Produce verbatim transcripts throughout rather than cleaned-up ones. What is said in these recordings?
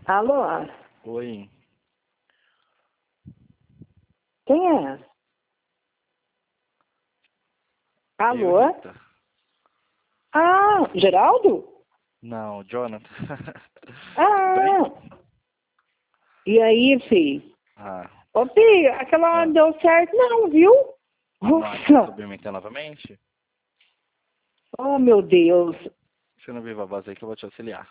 Alô? Oi. Quem é? Eu, Alô? Rita. Ah, Geraldo? Não, Jonathan. Tudo bem? Ah, e aí, filho? Ah, Ô, filho, aquela hora não ah. deu certo não, viu? Não há de Nossa, submeter novamente? oh meu Deus. Você não viu a voz aí que eu vou te auxiliar.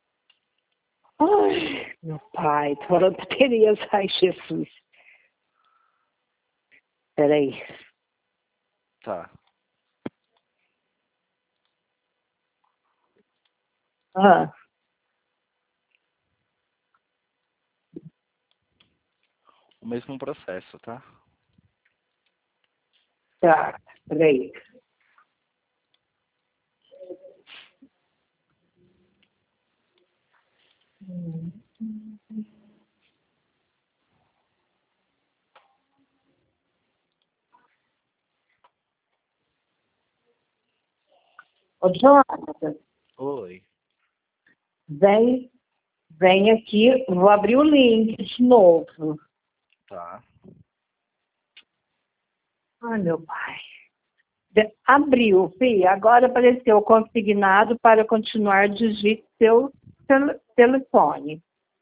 Ai, meu pai, tô falando baterias, ai, Jesus. Peraí. Tá. Ah, O mesmo processo, tá? tá, peraí. Ô, Jonathan, Oi. vem, vem aqui, vou abrir o link de novo. Tá. Ai, meu pai. De- Abriu, filho. Agora apareceu consignado para continuar. Digite seu tel- telefone.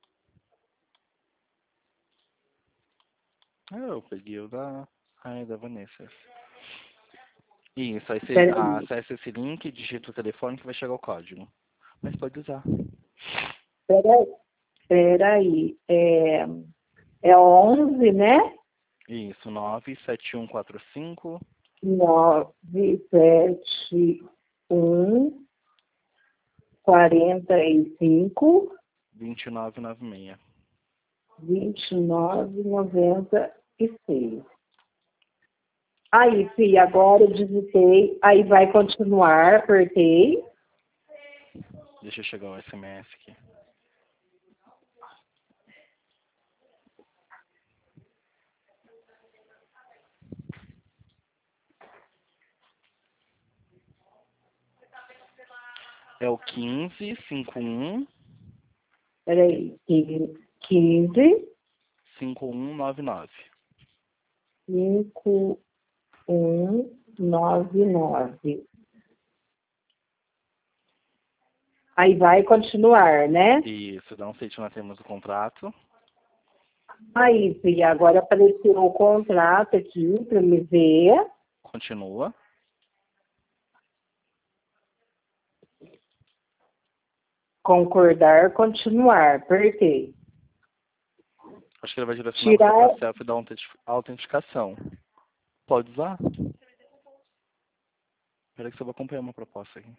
Ah, eu peguei o da... Ai, da Vanessa. Isso, aí você Peraí, acessa esse link, digita o telefone que vai chegar o código. Mas pode usar. peraí, peraí. É, é onze, né? Isso, nove sete um quatro cinco, Nove sete um quarenta e cinco dois nove nove seis. vinte e nove noventa e seis. Aí, filha, agora eu digitei. Aí vai continuar, apertei. Deixa eu chegar o S M S aqui. É o quinze cinquenta e um Peraí, quinze, cinquenta e um noventa e nove. cinco, um, nove, nove. Aí vai continuar, né? Isso, dá um site, nós temos o contrato. Aí, filha, agora apareceu o contrato aqui para me ver. Continua. Concordar, continuar. Apertei. Acho que ele vai direcionar você para Tirar, a selfie da autentic- autenticação. Pode usar? Espera que você vai acompanhar uma proposta aqui.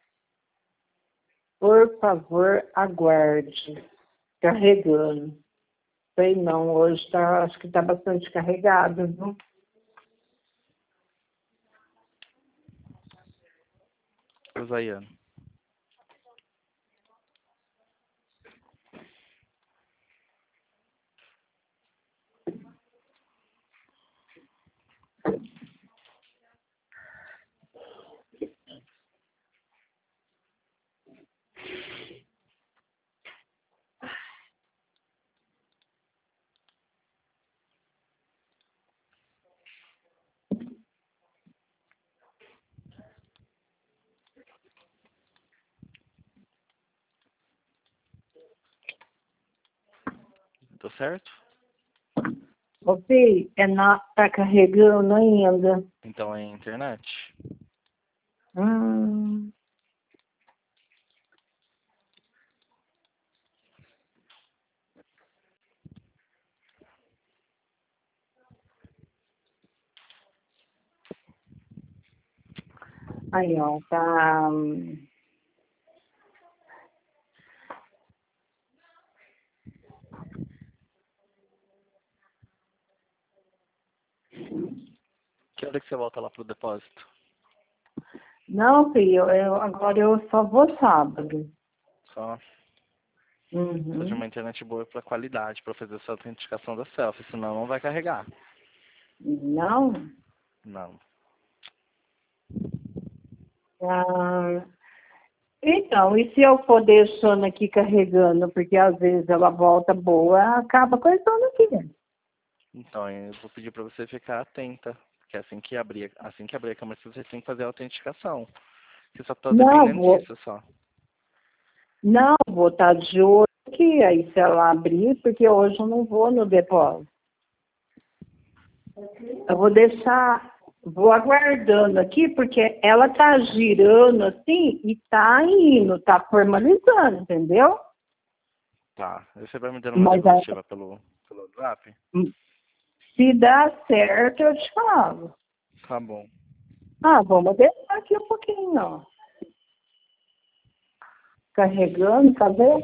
por favor, aguarde. Carregando. Sei não, hoje tá, acho que está bastante carregado, viu? Zayane. Tá certo? Ô, filho, é na, tá carregando ainda. Então é internet. Hum. Aí, ó, tá. hum, Que hora que você volta lá pro depósito? Não, filho, eu, agora eu só vou sábado. Só precisa de Uhum. uma internet boa para qualidade, para fazer essa autenticação da selfie, senão não vai carregar. Não? Não. Ah, Então, e se eu for deixando aqui carregando, porque às vezes ela volta boa, acaba coisando aqui dentro. Então, eu vou pedir para você ficar atenta, porque assim que abrir, assim que abrir a câmera, você tem que fazer a autenticação. Você só está Não, dependendo vou, disso, só. não, vou estar de olho aqui, aí se ela abrir, porque hoje eu não vou no depósito. Eu vou deixar, vou aguardando aqui, porque ela tá girando assim e tá indo, tá formalizando, entendeu? Tá. Aí você vai me dando uma Mas a- devolutiva pelo, pelo WhatsApp? se dá certo, eu te falo. Tá bom. Ah, vamos deixar aqui um pouquinho, ó. Carregando, tá vendo?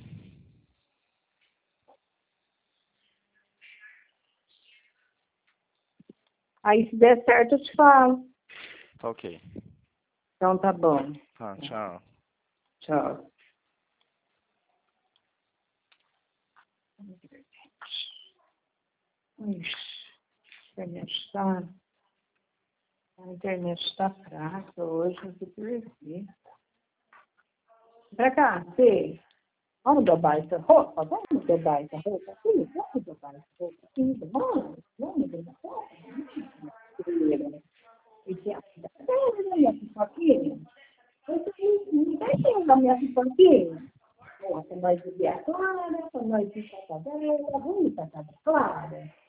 Aí se der certo, eu te falo. Tá ok. Então tá bom. Tá, tchau. Tchau. Ixi, a internet está... A internet está fraca hoje, eu vou perder. Pra cá, Fê. Vamos dobrar essa roupa? Vamos dobrar essa roupa? Sim, vamos dobrar essa roupa. Sim, vamos. Vamos dobrar essa roupa. E se a minha pipoquinha? Não tem tempo da minha pipoquinha? Para nós beber a clara, para nós ir para a casa dela, vamos para a casa clara.